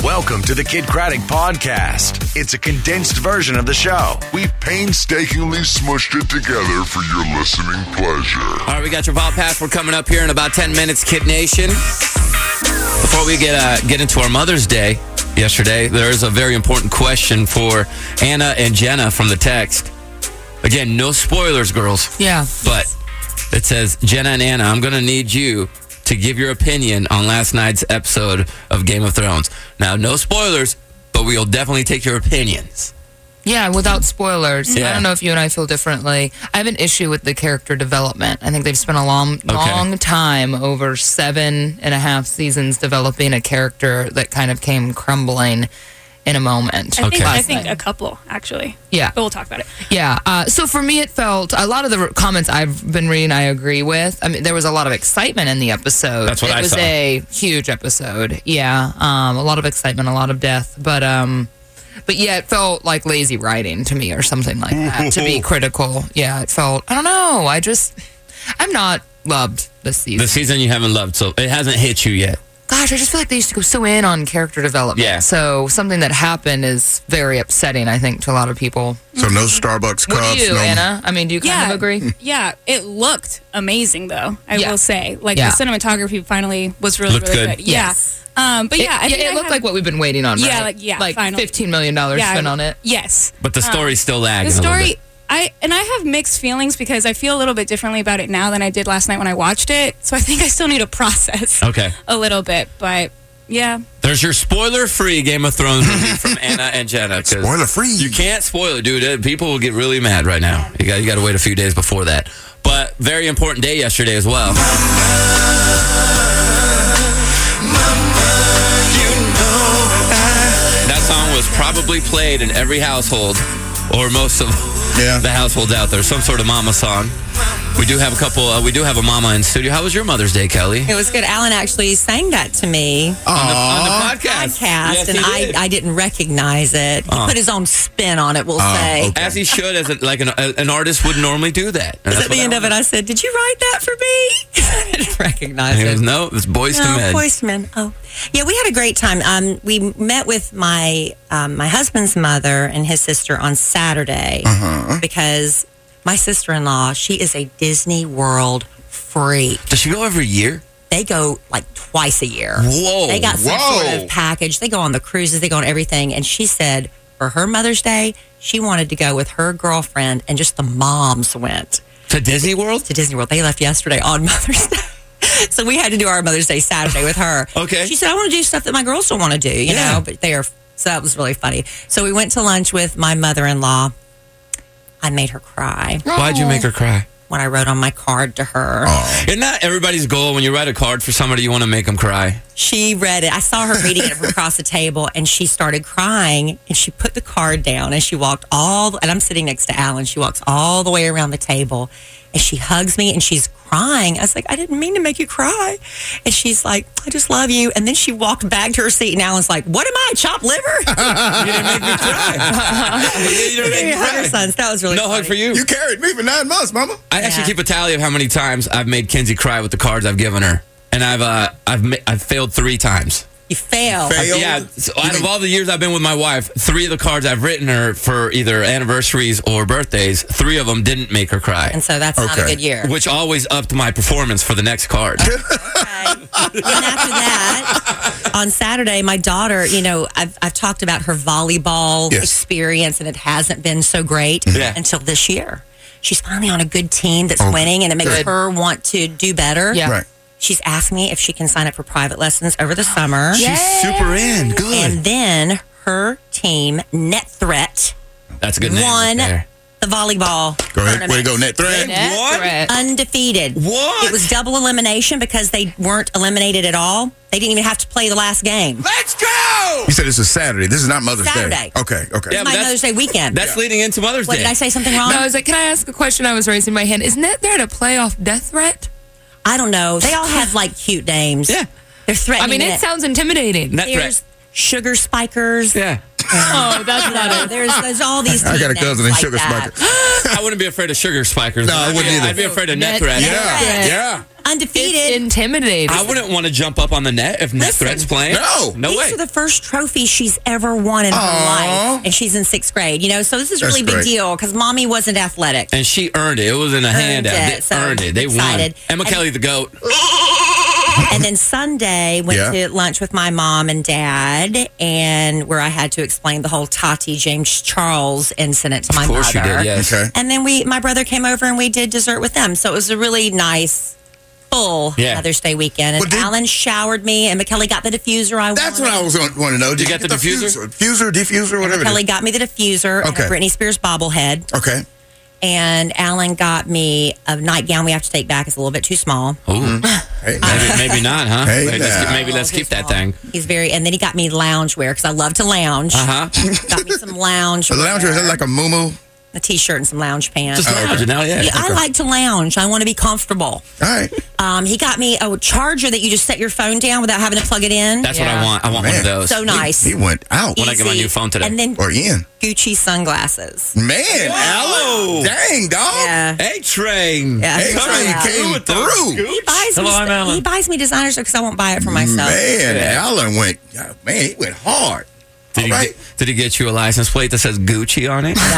Welcome to the Kid Craddock Podcast. It's a condensed version of the show. We painstakingly smushed it together for your listening pleasure. All right, we got your Vault Password coming up here in about 10 minutes, Kid Nation. Before we get into our Mother's Day yesterday, there is a very important question for Anna and Jenna from the text. Again, no spoilers, girls. Yeah. But it says, Jenna and Anna, I'm going to need you to give your opinion on last night's episode of Game of Thrones. Now, no spoilers, but we'll definitely take your opinions. Yeah, without spoilers. Yeah. I don't know if you and I feel differently. I have an issue with the character development. I think they've spent a long time, over 7.5 seasons, developing a character that kind of came crumbling in a moment. I think a couple, actually. Yeah. But we'll talk about it. Yeah. So for me, it felt, a lot of the comments I've been reading, I agree with. I mean, there was a lot of excitement in the episode. That's what I saw. It was a huge episode. Yeah. A lot of excitement, a lot of death. But yeah, it felt like lazy writing to me or something like that, to be critical. Yeah, it felt, I don't know. I'm not loved this season. The season you haven't loved, so it hasn't hit you yet. Gosh, I just feel like they used to go so in on character development. Yeah. So something that happened is very upsetting, I think, to a lot of people. So no Starbucks cups. What do you, no... Anna? I mean, do you kind of agree? Yeah, it looked amazing, though, I will say. Like, Yeah. the cinematography finally was really, Looked really good. good. Yes. Yeah. But yeah, I think it looked like what we've been waiting on, right? Like finally. $15 million spent on it. Yes. But the story's still lagging The a little story, bit. I have mixed feelings because I feel a little bit differently about it now than I did last night when I watched it. So I think I still need to process a little bit. But yeah. There's your spoiler-free Game of Thrones review from Anna and Jenna. Spoiler-free. You can't spoil it, dude. People will get really mad right now. You got to wait a few days before that. But very important day yesterday as well. That song was probably played in every household, or most of the households out there. Some sort of mama song. We do have a couple. We do have a mama in studio. How was your Mother's Day, Kelly? It was good. Alan actually sang that to me On the podcast. yes, and he did. I didn't recognize it. He put his own spin on it, we'll say. As he should, as an artist would normally do that. And At the end of it, I said, "Did you write that for me?" I didn't recognize it. No, it's Boyz II Men. Boyz II Men. Oh, yeah, we had a great time. We met with my husband's mother and his sister on Saturday because my sister-in-law, she is a Disney World freak. Does she go every year? They go like twice a year. Whoa. They got some sort of package. They go on the cruises. They go on everything. And she said for her Mother's Day, she wanted to go with her girlfriend, and just the moms went. To Disney World? To Disney World. They left yesterday on Mother's Day. So we had to do our Mother's Day Saturday with her. Okay. She said, I want to do stuff that my girls don't want to do, you know, but they are. So that was really funny. So we went to lunch with my mother-in-law. I made her cry. Why'd you make her cry? When I wrote on my card to her. Isn't that everybody's goal? When you write a card for somebody, you want to make them cry? She read it. I saw her reading it from across the table, and she started crying, and she put the card down, and she walked and I'm sitting next to Alan. She walks all the way around the table, and she hugs me, and she's crying. I was like, I didn't mean to make you cry. And she's like, I just love you. And then she walked back to her seat, and Alan's like, what am I, chopped liver? You didn't make me cry. You didn't make me Hug cry. her sons. That was really No funny. hug for you? You carried me for 9 months, mama. I actually keep a tally of how many times I've made Kenzie cry with the cards I've given her. And I've failed 3 times. You failed. Yeah, so out of all the years I've been with my wife, 3 of the cards I've written her for either anniversaries or birthdays, 3 of them didn't make her cry. And so that's not a good year. Which always upped my performance for the next card. Okay. And after that, on Saturday, my daughter, you know, I've talked about her volleyball experience, and it hasn't been so great until this year. She's finally on a good team that's winning, and it makes her want to do better. Yeah. Right. She's asked me if she can sign up for private lessons over the summer. She's super in. Good. And then her team, Net Threat, That's a good name. won right there. the volleyball Go ahead. tournament. Way to go, Net Thread. What? Undefeated. What? It was double elimination because they weren't eliminated at all. They didn't even have to play the last game. Let's go! You said this is Saturday. This is not Mother's Saturday. Day. Okay. Yeah, It's but my that's- Mother's Day weekend. That's leading into Mother's What, Day. did I say something wrong? No, I was like, can I ask a question? I was raising my hand. Isn't that there a playoff death threat? I don't know. They all have like cute names. Yeah. They're threatening. I mean, it sounds intimidating. Net There's threat. sugar spikers. Yeah. Oh, that's not it. There's all these. I got a cousin named like Sugar that. Spiker. I wouldn't be afraid of sugar spikers. No, I wouldn't either. I'd be afraid of net threats. Yeah. Undefeated. It's intimidating. I wouldn't want to jump up on the net if net threats playing. No These way. are the first trophies she's ever won in her life, and she's in 6th grade. So this is a really big deal because mommy wasn't athletic. And she earned it. It wasn't a handout. They earned it. They excited. won. Emma Kelly, the GOAT. And then Sunday, went to lunch with my mom and dad, and where I had to explain the whole Tati James Charles incident to my mother. Of course you did, yes. Okay. And then my brother came over and we did dessert with them. So it was a really nice, full Mother's Day weekend. And Alan showered me, and McKelly got the diffuser I wanted. That's what I was want to know. Did you get the diffuser? Diffuser, whatever. McKelly got me the diffuser and a Britney Spears bobblehead. Okay. And Alan got me a nightgown we have to take back. It's a little bit too small. Ooh. Hey, maybe not, huh? Hey, maybe let's keep that thing. And then he got me loungewear because I love to lounge. Got me some lounge. A loungewear, is that like a muumuu? A t-shirt and some lounge pants. Just lounging now, yeah. I like to lounge. I want to be comfortable. All right. He got me a charger that you just set your phone down without having to plug it in. That's what I want. I want one of those. So nice. He went out. When I get my new phone today. And then Or in. Gucci sunglasses. Man, Alan. Dang, dog. Yeah. A-Train. Yeah. A-Train came through. He buys me designer stuff because I won't buy it for myself. Man, Alan went, he went hard. Did he get you a license plate that says Gucci on it?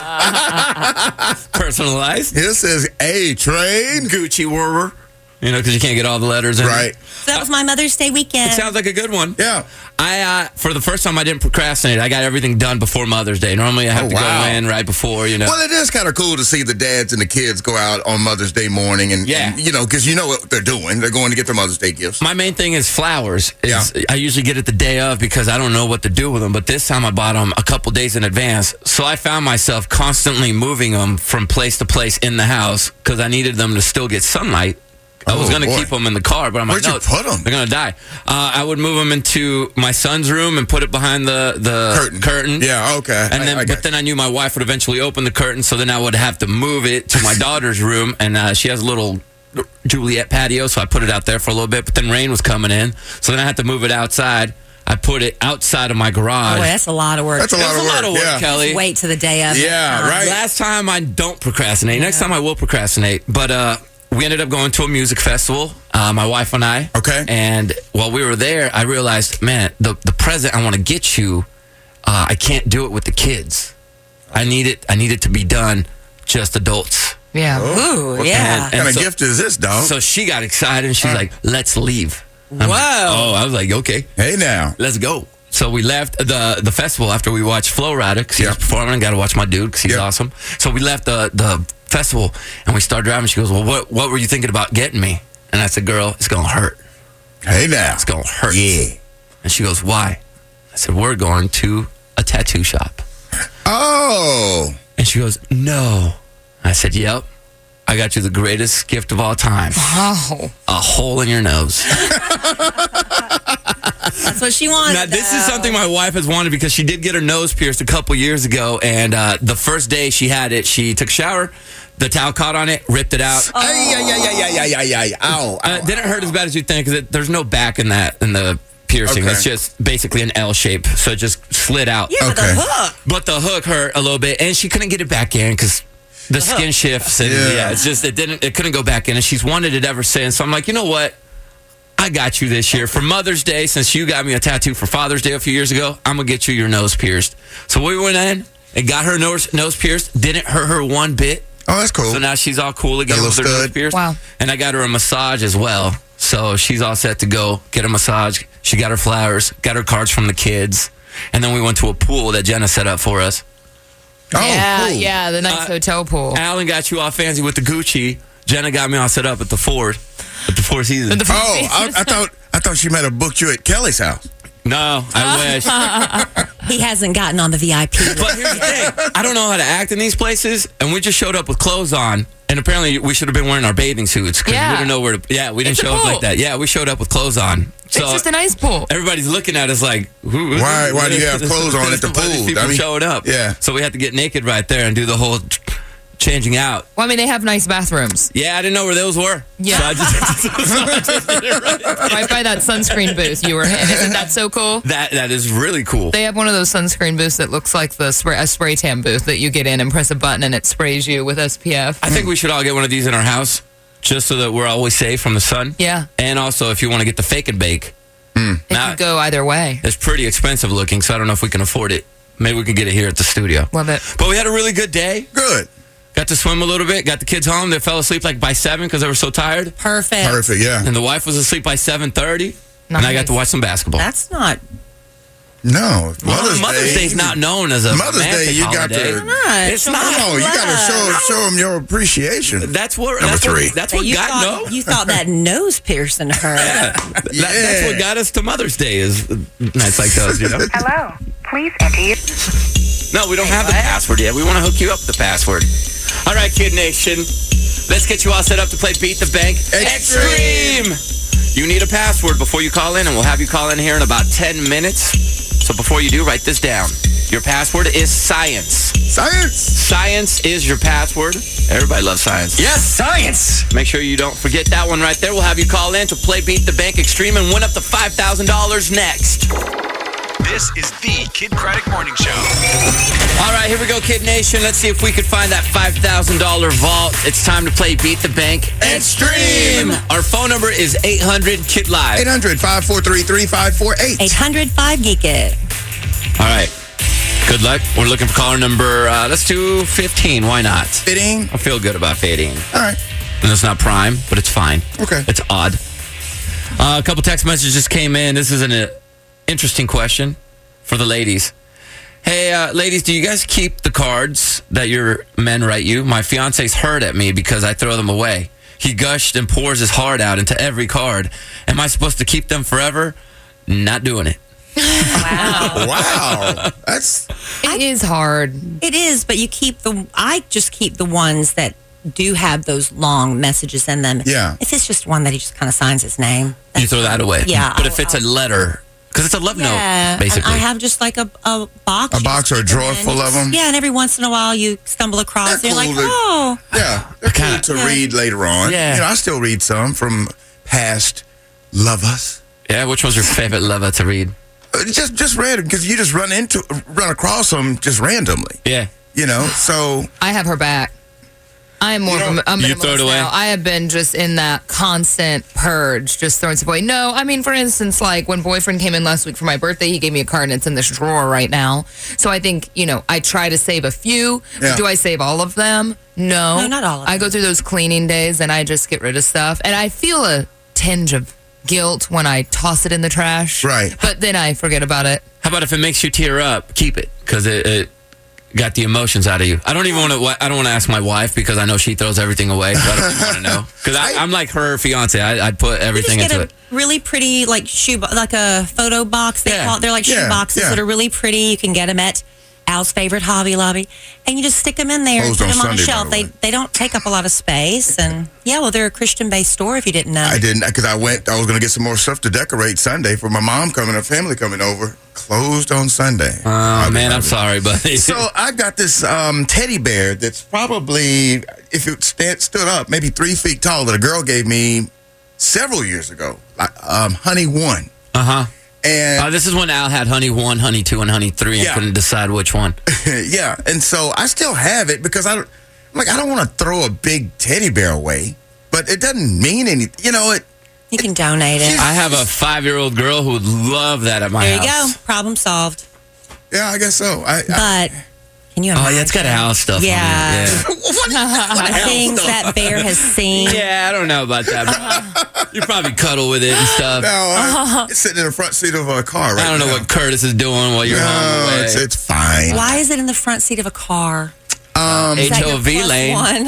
No. Personalized? It says A-Train. Gucci Werber. Because you can't get all the letters in. Right. So that was my Mother's Day weekend. It sounds like a good one. Yeah. For the first time, I didn't procrastinate. I got everything done before Mother's Day. Normally, I have to go in right before, Well, it is kind of cool to see the dads and the kids go out on Mother's Day morning and because you know what they're doing. They're going to get their Mother's Day gifts. My main thing is flowers. I usually get it the day of because I don't know what to do with them. But this time, I bought them a couple days in advance. So I found myself constantly moving them from place to place in the house because I needed them to still get sunlight. I was going to keep them in the car, but I'm like, no, where'd you put them? They're going to die. I would move them into my son's room and put it behind the curtain. Yeah, okay. And then I knew my wife would eventually open the curtain, so then I would have to move it to my daughter's room, and she has a little Juliet patio, so I put it out there for a little bit, but then rain was coming in, so then I had to move it outside. I put it outside of my garage. Boy, that's a lot of work. That's a lot of work, Kelly. Just wait to the day of. Yeah, right. Last time I don't procrastinate. Next time I will procrastinate, but we ended up going to a music festival, my wife and I. Okay. And while we were there, I realized, man, the present I want to get you, I can't do it with the kids. I need it to be done just adults. Yeah. Ooh, yeah. What kind of gift is this, dog? So she got excited and she's like, let's leave. Whoa. I was like, okay. Hey, now. Let's go. So we left the festival after we watched Flo Rida because he was performing. Got to watch my dude because he's awesome. So we left the festival and we started driving. She goes, well, what were you thinking about getting me? And I said, girl, it's going to hurt. Hey, now. It's going to hurt. Yeah. And she goes, why? I said, we're going to a tattoo shop. Oh. And she goes, no. I said, yep. I got you the greatest gift of all time. Oh. A hole in your nose. That's what she wanted. Now, this is something my wife has wanted because she did get her nose pierced a couple years ago. And the first day she had it, she took a shower. The towel caught on it, ripped it out. Ow. Didn't hurt as bad as you think because there's no back in the piercing. Okay. It's just basically an L shape. So it just slid out. Yeah, Okay. the hook. But the hook hurt a little bit. And she couldn't get it back in because the skin shifts. And it's just, it couldn't go back in. And she's wanted it ever since. So I'm like, you know what? I got you this year. For Mother's Day, since you got me a tattoo for Father's Day a few years ago, I'm going to get you your nose pierced. So we went in and got her nose pierced. Didn't hurt her one bit. Oh, that's cool. So now she's all cool again Got a with her little nose stud. pierced. Wow. And I got her a massage as well. So she's all set to go get a massage. She got her flowers, got her cards from the kids. And then we went to a pool that Jenna set up for us. Oh, Yeah, cool. yeah, the nice hotel pool. Alan got you all fancy with the Gucci. Jenna got me all set up at the Four Seasons. I thought she might have booked you at Kelly's house. No, I wish. He hasn't gotten on the VIP list. But here's the thing. I don't know how to act in these places, and we just showed up with clothes on. And apparently we should have been wearing our bathing suits because we didn't know where to... Yeah, we didn't show up like that. Yeah, we showed up with clothes on. So It's just a nice pool. everybody's looking at us like... Why do you have clothes on at the Why are these pool? people showing up. Yeah. So we had to get naked right there and do the whole changing out. Well, I mean, they have nice bathrooms. Yeah, I didn't know where those were. Yeah. So I just did it right by that sunscreen booth you were in. Isn't that so cool? That is really cool. They have one of those sunscreen booths that looks like a spray tan booth that you get in and press a button and it sprays you with SPF. I think we should all get one of these in our house just so that we're always safe from the sun. Yeah. And also, if you want to get the fake and bake. It could go either way. It's pretty expensive looking, so I don't know if we can afford it. Maybe we can get it here at the studio. Love it. But we had a really good day. Good. Got to swim a little bit. Got the kids home. They fell asleep like by 7 because they were so tired. Perfect. Yeah. And the wife was asleep by 7:30. And I got to watch some basketball. That's not. No. Mother's Day's not known as a Mother's Day, you got holiday. to. It's not. No, you got to show them your appreciation. That's what. Number 3. That's what got You thought that nose piercing hurt. That's what got us to Mother's Day is nights like those, you know? Hello. Please enter your... No, we don't have the password yet. We want to hook you up with the password. All right, Kid Nation. Let's get you all set up to play Beat the Bank Extreme. You need a password before you call in, and we'll have you call in here in about 10 minutes. So before you do, write this down. Your password is science. Science. Science is your password. Everybody loves science. Yes, science. Make sure you don't forget that one right there. We'll have you call in to play Beat the Bank Extreme and win up to $5,000 next. This is the Kid Craddock Morning Show. All right, here we go, Kid Nation. Let's see if we could find that $5,000 vault. It's time to play Beat the Bank Extreme. Our phone number is 800-KID-LIVE. 800-543-3548. 800-5-GEEK-IT. All right. Good luck. We're looking for caller number, let's do 15. Why not? 15? I feel good about 15. All right. And it's not prime, but it's fine. Okay. It's odd. A couple text messages came in. This is an interesting question for the ladies. Hey, ladies, do you guys keep the cards that your men write you? My fiance's hurt at me because I throw them away. He gushed and pours his heart out into every card. Am I supposed to keep them forever? Not doing it. Wow. It is hard. It is, but I just keep the ones that do have those long messages in them. Yeah. If it's just one that he just kind of signs his name. You throw that away. Yeah. But if it's a letter, because it's a love note, basically. I have just like a box. A box or a drawer full of them? Yeah, and every once in a while you stumble across. You're like, oh. Yeah. They're cool to read later on. Yeah. You know, I still read some from past lovers. Yeah, which one's your favorite lover to read? Just random, because you just run across them just randomly. Yeah. You know, so. I have her back. I am more of a minimalist you throw it away? now. I have been just in that constant purge, just throwing stuff away. No, I mean, for instance, like when boyfriend came in last week for my birthday, he gave me a card and it's in this drawer right now. So I think, I try to save a few. Yeah. Do I save all of them? No. No, not all of them. I go through those cleaning days and I just get rid of stuff. And I feel a tinge of guilt when I toss it in the trash. Right. But then I forget about it. How about if it makes you tear up, keep it, because it got the emotions out of you. I don't want to ask my wife because I know she throws everything away. So I don't want to know because I'm like her fiance. I'd put everything you just into get it. a really pretty like like a photo box. They're like shoe boxes that are really pretty. You can get them at Al's favorite Hobby Lobby, and you just stick them in there and Closed put them on on the Sunday, shelf. They don't take up a lot of space, and they're a Christian-based store. If you didn't know, I didn't, because I was going to get some more stuff to decorate Sunday for my mom coming, her family coming over. Closed on Sunday. Oh, man, I'm sorry, buddy. So I've got this teddy bear that's probably, if it stood up, maybe 3 feet tall that a girl gave me several years ago. Honey 1. Uh-huh. And this is when Al had Honey 1, Honey 2, and Honey 3 and couldn't decide which one. Yeah, and so I still have it because I don't want to throw a big teddy bear away, but it doesn't mean anything. you can donate it. I have a 5-year-old girl who would love that at my There house. you go. Problem solved. Yeah, I guess so. But can you imagine? Oh, yeah, it's got Al stuff Yeah. on it. What things that bear has seen. Yeah, I don't know about that. But you probably cuddle with it and stuff. No, it's sitting in the front seat of a car right now. I don't know what Curtis is doing while you're home away. It's fine. Why is it in the front seat of a car? HOV Is that your plus lane. one?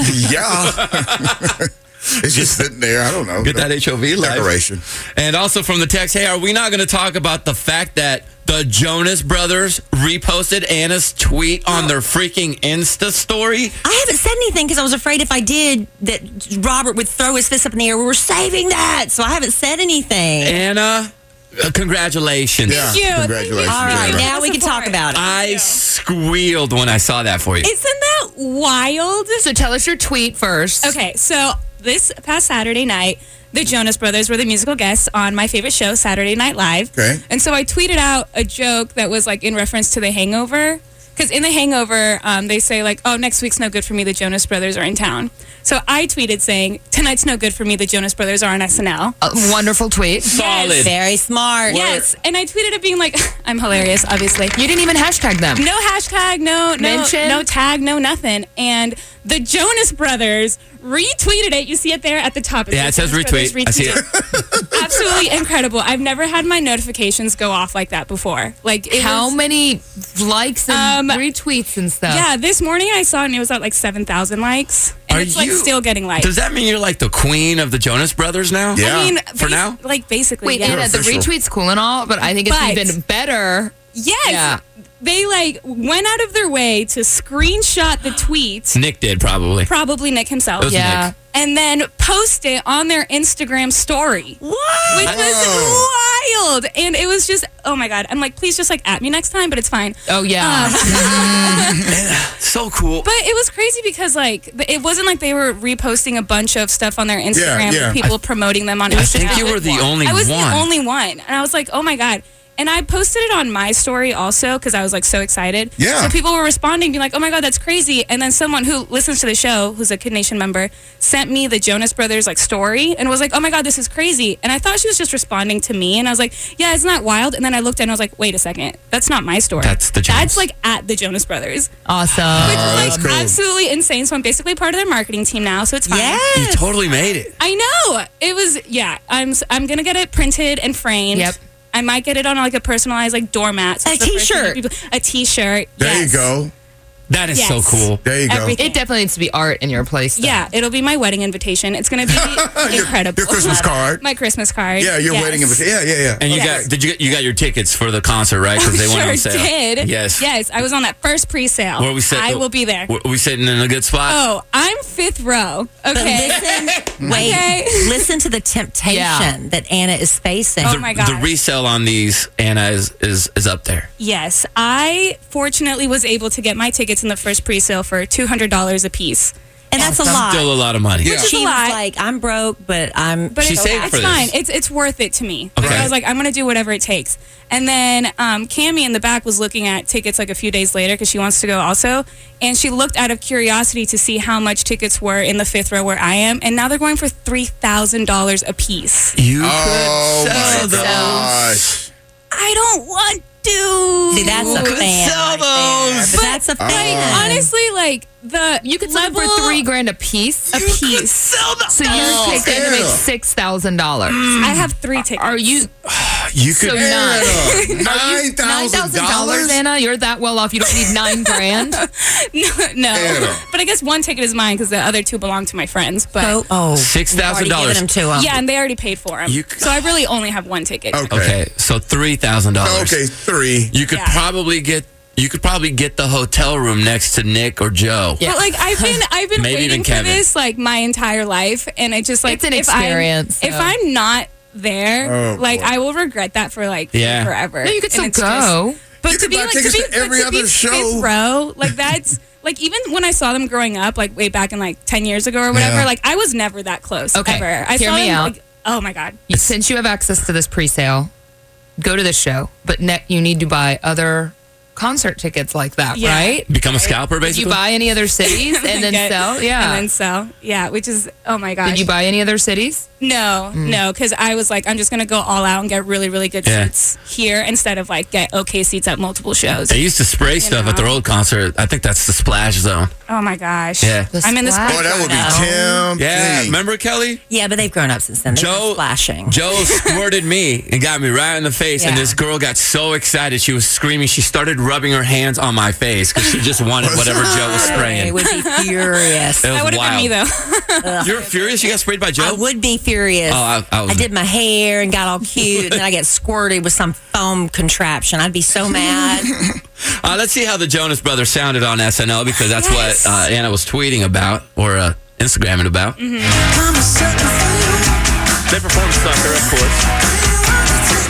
Yeah. It's just sitting there. I don't know. Get that HOV life. Decoration. And also from the text, hey, are we not going to talk about the fact that the Jonas Brothers reposted Anna's tweet on their freaking Insta story? I haven't said anything because I was afraid if I did that Robert would throw his fist up in the air. We were saving that, so I haven't said anything. Anna, congratulations. Yeah, you. congratulations. All right, Anna. now we can talk about it. I squealed when I saw that for you. Isn't that wild. So tell us your tweet first. Okay, so this past Saturday night, the Jonas Brothers were the musical guests on my favorite show, Saturday Night Live. Okay. And so I tweeted out a joke that was like in reference to The Hangover. Because in The Hangover, they say like, oh, next week's no good for me, the Jonas Brothers are in town. So I tweeted saying, tonight's no good for me, the Jonas Brothers are on SNL. Wonderful tweet. Solid. Very smart. Yes. And I tweeted it being like, I'm hilarious, obviously. You didn't even hashtag them. No hashtag, no Mention? no tag, no nothing. And the Jonas Brothers retweeted it. You see it there at the top. Yeah, it says Jonas retweet. Brothers I see retweeted. Absolutely incredible. I've never had my notifications go off like that before. Like, How many likes and retweets and stuff? Yeah, this morning I saw it and it was at like 7,000 likes. And it's like still getting likes. Does that mean you're like the queen of the Jonas Brothers now? Yeah. I mean, For now? Like basically, Wait, yeah. Anna, the official. retweet's cool and all, but I think it's But- even better. Yes. Yeah. They like went out of their way to screenshot the tweet. Nick did probably. Probably Nick himself. It was Yeah. Nick. And then post it on their Instagram story. What? Which was wild. And it was just, oh my God. I'm like, please just like at me next time, but it's fine. Oh, yeah. So cool. But it was crazy because like it wasn't like they were reposting a bunch of stuff on their Instagram yeah. with people promoting them on Instagram. I think you were the only I was one. the only one. And I was like, oh my God. And I posted it on my story also because I was like so excited. Yeah. So people were responding, being like, oh my God, that's crazy. And then someone who listens to the show, who's a Kid Nation member, sent me the Jonas Brothers like story and was like, oh my God, this is crazy. And I thought she was just responding to me. And I was like, yeah, isn't that wild? And then I looked at it and I was like, wait a second. That's not my story. That's the Jonas. That's like at the Jonas Brothers. Awesome. Which is that's like cool. absolutely insane. So I'm basically part of their marketing team now. So it's fine. You totally made it. I know. It was, yeah. I'm gonna get it printed and framed. Yep. I might get it on like a personalized like doormat. So A it's the first thing t-shirt. that people- A t-shirt. There yes. you go. That is so Yes. cool. There you go. Everything. It definitely needs to be art in your place. though. Yeah, it'll be my wedding invitation. It's gonna be incredible. Your Christmas card. My Christmas card. Yeah, your Yes. wedding invitation. Yeah. And you Yes. you got your tickets for the concert, right? Because they went on Sure sale. did. Yes. Yes, I was on that first pre-sale. Where we sit, I will be there. Were we sitting in a good spot? Oh, I'm fifth row. But Okay. listen, wait, Okay. listen to the temptation Yeah. that Anna is facing. Oh my gosh. The resale on these, Anna, is up there. Yes, I fortunately was able to get my tickets in the first pre-sale for $200 a piece. And that's a lot. Still a lot of money. Yeah. Which is She a was lot. like, I'm broke, but I'm. But She it's, saved for it's this. fine. It's worth it to me. Okay. I was like, I'm going to do whatever it takes. And then Cammie in the back was looking at tickets like a few days later because she wants to go also. And she looked out of curiosity to see how much tickets were in the fifth row where I am. And now they're going for $3,000 a piece. You Oh could sell my those. gosh. I don't want to. See, that's a could fan. sell right there. those. But that's a fan. Honestly, like the You could sell them for level- $3,000 a piece. a piece. So you're taking to make Anna. $6,000. I have 3 tickets. Are you You could. so Anna, $9,000? $9,000? Anna, you're that well off. You don't need $9,000. No, Anna. but I guess one ticket is mine because the other 2 belong to my friends. But Oh, $6,000. Giving them to him. yeah, and they already paid for them. You- So I really only have 1 ticket. Okay. Okay, so $3,000. Okay, 3. You could Yeah. probably get the hotel room next to Nick or Joe. Yeah. But like I've been Maybe waiting even for Kevin. this like my entire life, and it just like It's an if I'm- experience, If so. I'm not there, Oh, like boy. I will regret that for like Yeah. forever. No, you could And still it's go. but You to could be buy like tickets to every but to be other show. fifth row, like that's like even when I saw them growing up, like way back in like 10 years ago or whatever, Yeah. like I was never that close. Okay, Ever. I hear saw me them, out. Like, oh my god. Since you have access to this pre-sale, go to this show. But you need to buy other concert tickets like that, Yeah. right? Become a scalper, Did basically. you buy any other cities and then sell? Yeah. And then sell. Yeah, which is oh my gosh. Did you buy any other cities? No, because I was like, I'm just gonna go all out and get really, really good Yeah. seats here instead of like get okay seats at multiple shows. They used to spray stuff at their old concert. I think that's the Splash Zone. Oh my gosh. Yeah. The I'm in this. Splash. Boy, that would be No. tempting. Yeah, remember Kelly? Yeah, but they've grown up since then. They're Joe splashing. Joe squirted me and got me right in the face, and Yeah. this girl got so excited she was screaming. She started rubbing her hands on my face because she just wanted whatever Joe was They spraying. would be furious. It was That would have wild. been me though. You're furious? You got sprayed by I Joe? would be furious. Oh, I was- I did my hair and got all cute, and then I get squirted with some foam contraption. I'd be so mad. Let's see how the Jonas Brothers sounded on SNL because that's Yes. what Anna was tweeting about or Instagramming about. Mm-hmm. They performed Sucker, of course.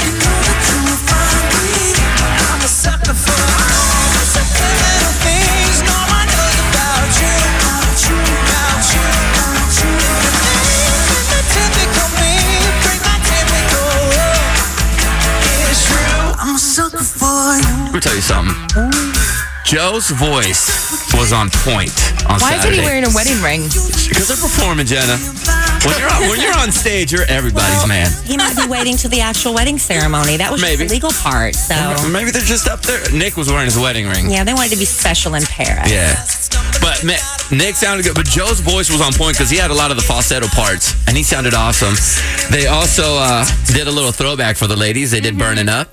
Let me tell you something. Joe's voice was on point on Why Saturday. isn't he wearing a wedding ring? Because they're performing, Jenna. When you're on stage, you're everybody's man. He might be waiting till the actual wedding ceremony. That was just Maybe. the legal part. So Maybe they're just up there. Nick was wearing his wedding ring. yeah, they wanted to be special in Paris. Yeah. But Nick sounded good. But Joe's voice was on point because he had a lot of the falsetto parts, and he sounded awesome. They also did a little throwback for the ladies. They did Burning Up.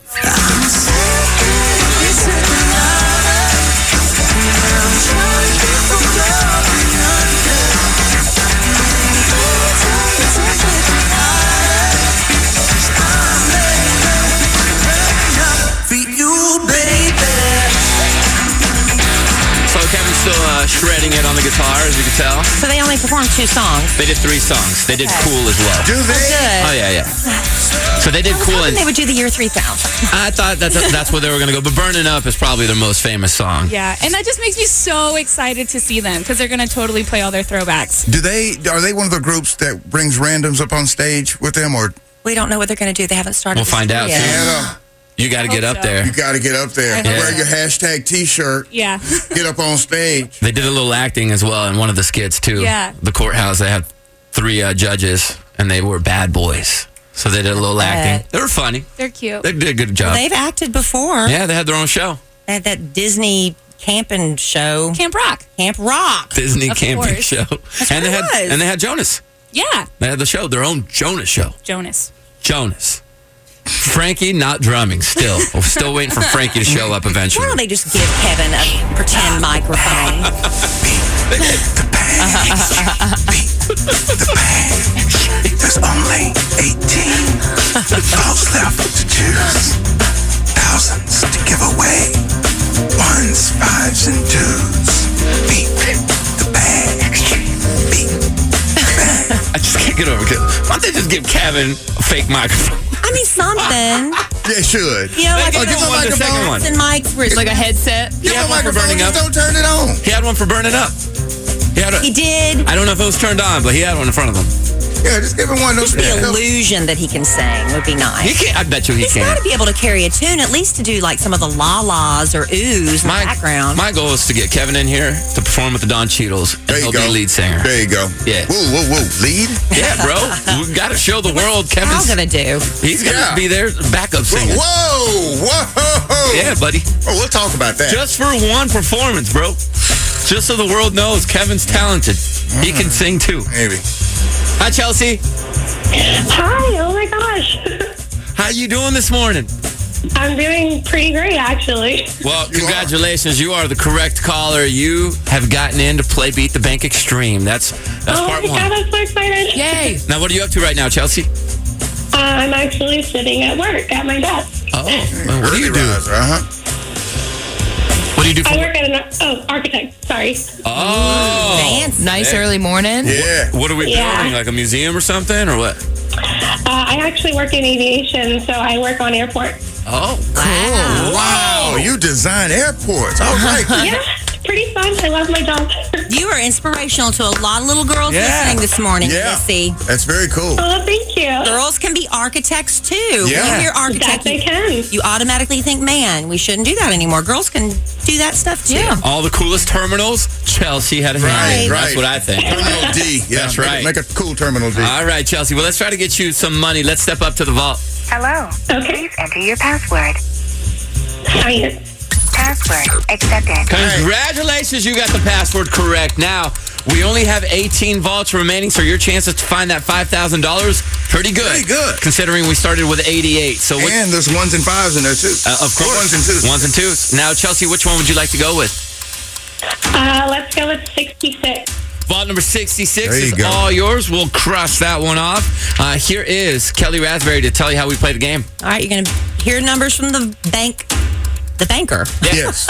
So Kevin's still shredding it on the guitar, as you can tell. So they only performed 2 songs. They did 3 songs. They did Cool as well. Do they? Good. Oh, yeah. So they did Cool. And And they would do the year 3000. I thought that's where they were going to go. But Burning Up is probably their most famous song. Yeah, and that just makes me so excited to see them because they're going to totally play all their throwbacks. Are they one of the groups that brings randoms up on stage with them, or We don't know what they're going to do. They haven't started. We'll the find tour out yet. soon. Anna, You got to get hope up so. there. you got to get up there. I hope Wear so. your hashtag T-shirt. Yeah. Get up on stage. They did a little acting as well in one of the skits, too. Yeah. The courthouse, they had 3 judges, and they were bad boys. So they did a little acting. They were funny. They're cute. They did a good job. They've acted before. Yeah, they had their own show. They had that Disney camping show, Camp Rock. Camp Rock. Disney Of camping course. show. what And it was. they had Jonas. Yeah. They had the show, their own Jonas show. Jonas. Jonas. Frankie not drumming still. We're still waiting for Frankie to show up eventually. Why don't they just give Kevin a pretend microphone? There's only 18 votes left to choose. Thousands to give away. 1s, 5s, and 2s. Beat the bag. Beat the bag. I just can't get over it. Why don't they just give Kevin a fake microphone? I mean, something. Yeah, should. You know, like Give him the second one. and mics where it's Like a headset. He had one for Burning Up. Just don't turn it on. He had one for Burning Up. he did. I don't know if it was turned on, but he had one in front of him. Yeah, just give him one. Just the illusion that he can sing would be He nice. can't. I bet you he He's can. got to be able to carry a tune, at least to do like some of the la-las or oohs in the background. My goal is to get Kevin in here to perform with the Don Cheadles, and There you he'll go. be lead singer. There you go. Yeah. Whoa. Lead? Yeah, bro. We got to show the world How's Kevin's. gonna do? He's gonna Yeah. be there, backup singer. Whoa. Yeah, buddy. Oh, we'll talk about that. Just for one performance, bro. Just so the world knows Kevin's talented. He can sing too. Maybe. Hi, Chelsea. Hi, oh my gosh. How you doing this morning? I'm doing pretty great, actually. Well, congratulations. You are the correct caller. You have gotten in to play Beat the Bank Extreme. That's Oh part my God, one. I'm so excited. Yay. Now, what are you up to right now, Chelsea? I'm actually sitting at work at my desk. Oh, well, what do you do? Uh-huh. What do you do for I work? work at an architect, sorry. Oh. Fancy. Nice early morning. Yeah. What are we Yeah. building? Like a museum or something, or what? I actually work in aviation, so I work on airports. Oh, Wow. You design airports. All right. Yeah, it's pretty fun. I love my job. You are inspirational to a lot of little girls Yeah. listening this morning, Yeah. Missy. That's very cool. Oh, thank you. Girls can be architects too. Yeah. When you hear That architect, they can. you automatically think, man, we shouldn't do that anymore. Girls can do that stuff too. Yeah. all the coolest terminals. Chelsea had a hand. in. Right. That's what I think. Terminal D. Yeah, That's make it- right. Make a cool Terminal D. All right, Chelsea. Well, let's try to get you some money. Let's step up to the vault. Hello. Okay. Please enter your password. Science. Password accepted. Congratulations, you got the password correct. Now, we only have 18 vaults remaining, so your chances to find that $5,000, pretty good. Pretty good. Considering we started with 88. So, And there's 1s and 5s in there, too. of course. Ones and 2s. Ones and twos. Now, Chelsea, which one would you like to go with? Let's go with 66. Vault number 66 There you is go. all yours. We'll cross that one off. Here is Kelly Raspberry to tell you how we play the game. All right, you're going to hear numbers from the bank, the banker. Yes.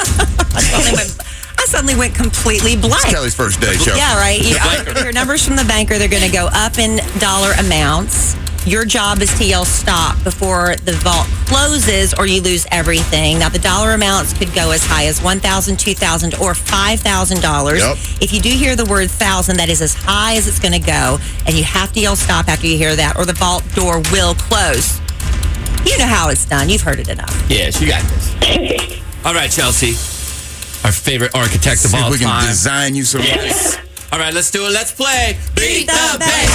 I suddenly went completely blank. Kelly's first day, Chelsea. Yeah, right. You banker. hear numbers from the banker. They're going to go up in dollar amounts. Your job is to yell stop before the vault closes or you lose everything. Now, the dollar amounts could go as high as $1,000, $2,000, or $5,000. Yep. If you do hear the word thousand, that is as high as it's going to go. And you have to yell stop after you hear that or the vault door will close. You know how it's done. You've heard it enough. Yes, you got this. All right, Chelsea. Our favorite architect of See if all we can time. design you some. Yes. All right, let's do it. Let's play. Beat the Bank.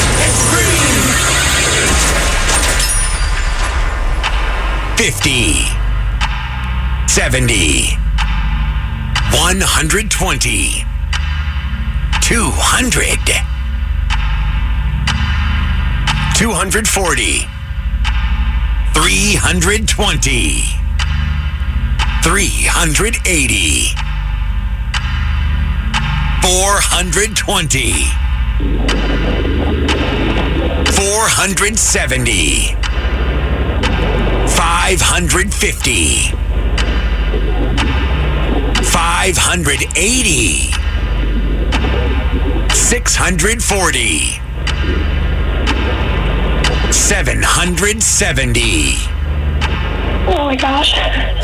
50, 70, 120, 200, 240, 320, 380, 420, 470, 550, 580, 640, 770. Oh my gosh.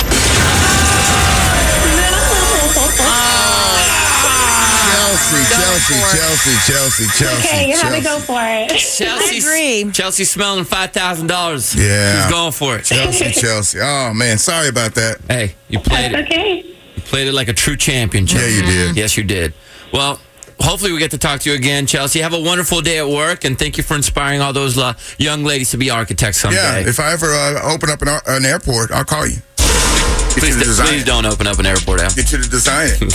Chelsea. Okay, you have to go for it. Chelsea's smelling $5,000. Yeah. She's going for it. Chelsea. Oh, man. Sorry about that. Hey, you played That's it. okay. You played it like a true champion, Chelsea. Yeah, you did. Yes, you did. Well, hopefully we get to talk to you again, Chelsea. Have a wonderful day at work, and thank you for inspiring all those young ladies to be architects someday. Yeah, if I ever open up an airport, I'll call you. Please don't open up an airport, Al. Get you to design it.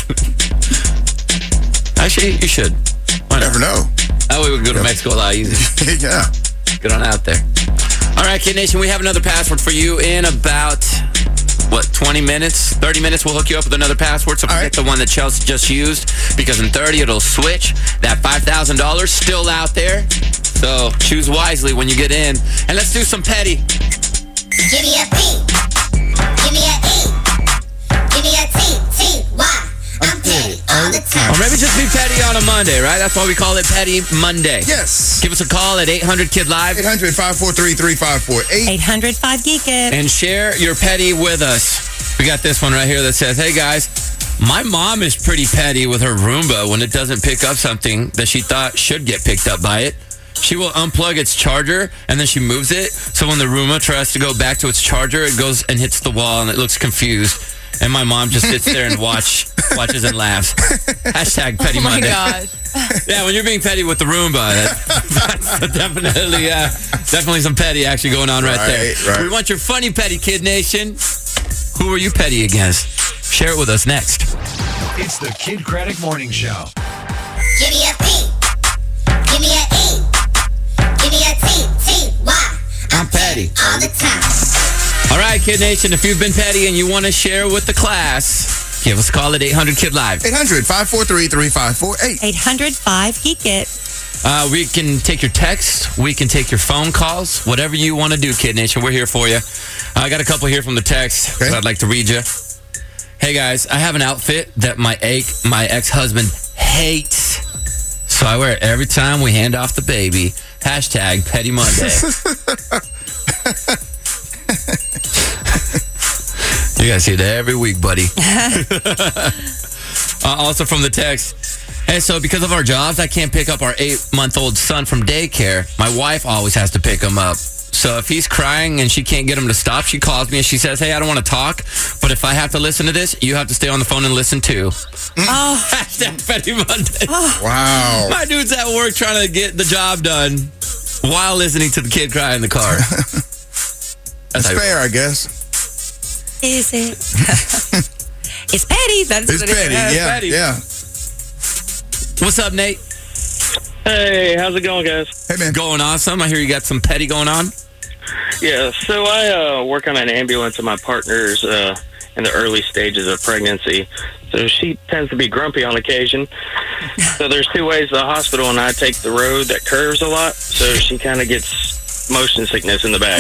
Actually, you should. Why not? Never know. That way we can go to Mexico a lot easier. Yeah. Get on out there. All right, Kid Nation, we have another password for you in about, 20 minutes? 30 minutes, we'll hook you up with another password. So forget the one that Chelsea just used, because in 30 it'll switch. That $5,000 still out there. So choose wisely when you get in. And let's do some petty. Give me a P. Give me a E. Give me a T. T-Y. I'm petty all the time. Or maybe just be petty on a Monday, right? That's why we call it Petty Monday. Yes. Give us a call at 800-KID-LIVE. 800-543-3548. 800-5-GEEK-IT. And share your petty with us. We got this one right here that says, hey guys, my mom is pretty petty with her Roomba when it doesn't pick up something that she thought should get picked up by it. She will unplug its charger and then she moves it. So when the Roomba tries to go back to its charger, it goes and hits the wall and it looks confused. And my mom just sits there and watches and laughs. Hashtag Petty Monday. Oh my God. Yeah, when you're being petty with the Roomba, that's definitely some petty action going on right there. Right. We want your funny petty, Kid Nation. Who are you petty against? Share it with us next. It's the Kid Craddock Morning Show. Give me a P. Give me a E. Give me a T. T-Y. I'm petty all the time. All right, Kid Nation, if you've been petty and you want to share with the class, give us a call at 800-KID-LIVE. 800-543-3548. 800-5-GEEK-IT. We can take your text. We can take your phone calls. Whatever you want to do, Kid Nation, we're here for you. I got a couple here from the text that I'd like to read you. Hey, guys, I have an outfit that my ex-husband hates. So I wear it every time we hand off the baby. Hashtag Petty Monday. You guys see it every week, buddy. Also from the text, hey, so because of our jobs, I can't pick up our 8-month-old son from daycare. My wife always has to pick him up. So if he's crying and she can't get him to stop, she calls me and she says, hey, I don't want to talk, but if I have to listen to this, you have to stay on the phone and listen too. Oh. Hashtag Petty Monday. Oh. Wow. My dude's at work trying to get the job done while listening to the kid cry in the car. That's fair, I guess. Is it? It's petty. That's It's what it petty. is. Yeah, petty. yeah. What's up, Nate? Hey, how's it going, guys? Hey, man. Going awesome. I hear you got some petty going on. Yeah, so I work on an ambulance, and my partner's in the early stages of pregnancy. So she tends to be grumpy on occasion. So there's two ways to the hospital, and I take the road that curves a lot. So she kind of gets motion sickness in the back.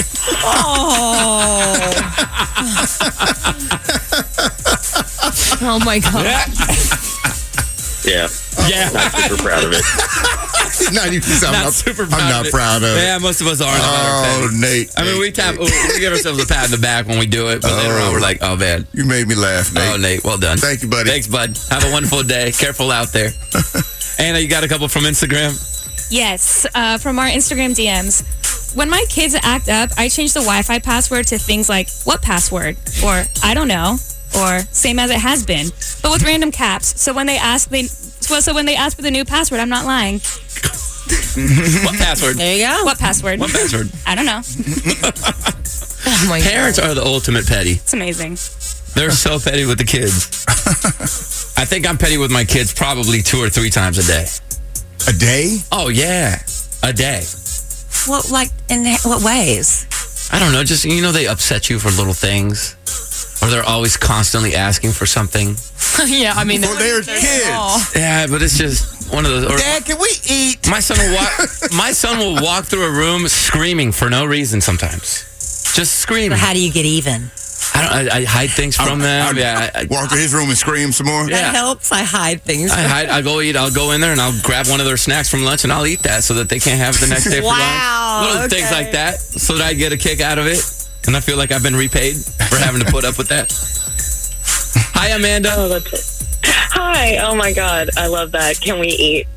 Oh my God. Yeah. Yeah. Not super proud of it. Not super proud I'm not of it. proud of it. Yeah, most of us aren't. Oh, Nate. I mean, we give ourselves a pat in the back when we do it, but later on we're like, oh, man. You made me laugh, Nate. Oh, Nate, well done. Thank you, buddy. Thanks, bud. Have a wonderful day. Careful out there. Anna, you got a couple from Instagram? Yes, from our Instagram DMs. when my kids act up, I change the Wi-Fi password to things like "what password" or "I don't know" or "same as it has been," but with random caps. So when they ask, when they ask for the new password, I'm not lying. What password? There you go. What password? What password? I don't know. Oh my Parents God. are the ultimate petty. It's amazing. They're so petty with the kids. I think I'm petty with my kids probably 2 or 3 times a day. A day? Oh, yeah. A day. What, like, in what ways? I don't know. Just, they upset you for little things. Or they're always constantly asking for something. Yeah, I mean, Well, they're kids. Yeah, but it's just one of those. Or Dad, can we eat? my son will walk through a room screaming for no reason sometimes. Just screaming. But how do you get even? I hide things from them. I Walk to his room and scream some more. Yeah. That helps. I hide things. I'll go eat. I'll go in there and I'll grab one of their snacks from lunch and I'll eat that so that they can't have it the next day for Wow, lunch. Little things like that so that I get a kick out of it. And I feel like I've been repaid for having to put up with that. Hi, Amanda. Oh, that's it. Hi. Oh, my God. I love that. Can we eat?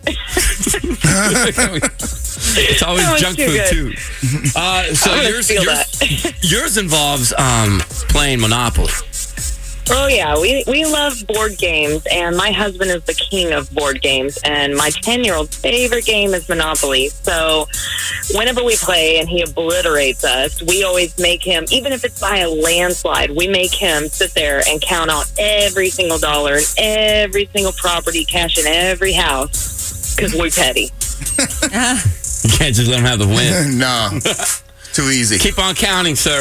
It's always That was junk too food, good. too. So I'm gonna steal yours involves playing Monopoly. Oh, yeah. We love board games, and my husband is the king of board games, and my 10-year-old's favorite game is Monopoly. So whenever we play and he obliterates us, we always make him, even if it's by a landslide, we make him sit there and count out every single dollar and every single property, cash in every house, because we're petty. You can't just let them have the win. No. Too easy. Keep on counting, sir.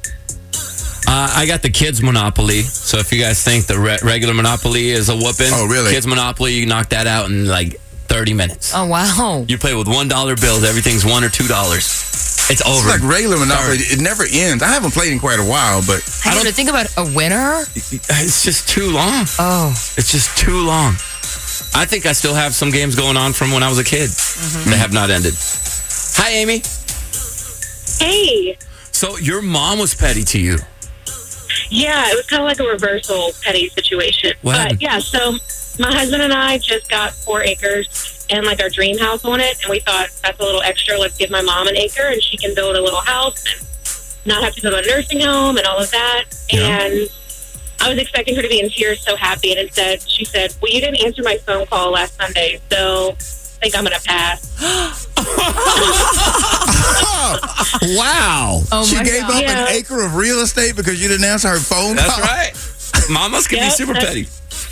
I got the kids Monopoly. So if you guys think the regular Monopoly is a whooping, Oh, really? Kids Monopoly, you knock that out in like 30 minutes. Oh, wow. You play with $1 bills. Everything's $1 or $2. It's over. It's like regular Monopoly. It never ends. I haven't played in quite a while, but I don't think about a winner. It's just too long. Oh. It's just too long. I think I still have some games going on from when I was a kid that have not ended. Hi, Amy. Hey. So your mom was petty to you. Yeah, it was kind of like a reversal petty situation. What happened? But yeah, so my husband and I just got 4 acres and like our dream house on it. And we thought that's a little extra. Let's give my mom an acre and she can build a little house and not have to go to a nursing home and all of that. Yeah. And I was expecting her to be in tears, so happy. And instead she said, well, you didn't answer my phone call last Sunday, so I think I'm going to pass. wow. Oh, She my gave God. up Yeah. an acre of real estate because you didn't answer her phone That's call? right. Mamas can be Yep, super petty.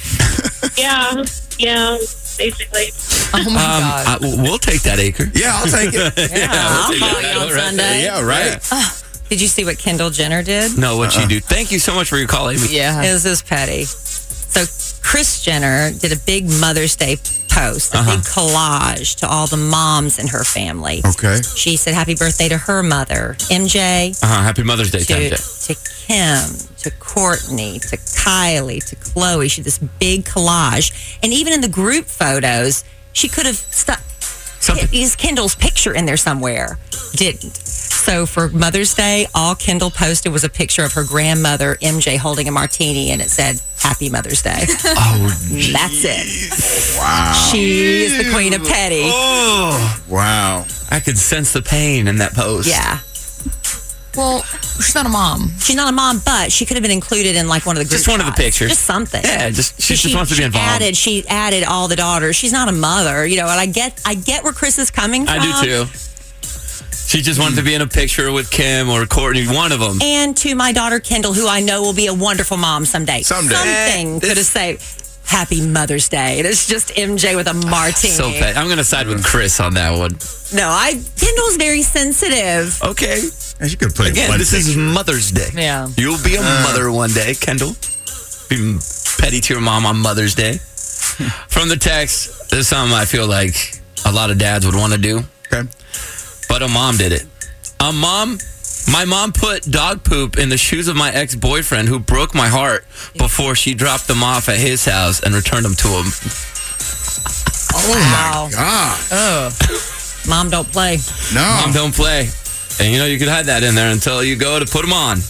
Yeah, basically. Oh, my God. We'll take that acre. Yeah, I'll take it. I'll we'll take call that. you on All right. Sunday. Yeah, right. Did you see what Kendall Jenner did? No, what you do. Thank you so much for your call, Amy. Yeah. It was this petty. So Kris Jenner did a big Mother's Day post, a big collage to all the moms in her family. Okay. She said happy birthday to her mother, MJ, Happy Mother's Day, to, Tanja. to Kim, to Courtney, to Kylie, to Chloe. She did this big collage. And even in the group photos, she could have stuck is Kendall's picture in there somewhere. Didn't. So for Mother's Day, all Kendall posted was a picture of her grandmother, MJ, holding a martini, and it said, Happy Mother's Day. Oh, That's it. Wow. She is the queen of petty. Oh, Wow. I could sense the pain in that post. Yeah. Well, she's not a mom. She's not a mom, but she could have been included in like one of the group Just one of the shots. pictures. Just something. Yeah, she just wants to be involved. She added all the daughters. She's not a mother, and I get where Chris is coming from. I do too. She just wanted to be in a picture with Kim or Courtney, one of them. And to my daughter Kendall, who I know will be a wonderful mom someday. Someday. Something could have said Happy Mother's Day. And it's just MJ with a martini. So petty. I'm going to side with Chris on that one. No, Kendall's very sensitive. Okay. And she could put Again, this is Mother's Day. Yeah. You'll be a mother one day, Kendall. Be petty to your mom on Mother's Day. From the text, this is something I feel like a lot of dads would want to do. Okay. But a mom did it. My mom put dog poop in the shoes of my ex-boyfriend who broke my heart before she dropped them off at his house and returned them to him. Oh, wow. God. Mom don't play. No. Mom don't play. And you could hide that in there until you go to put them on.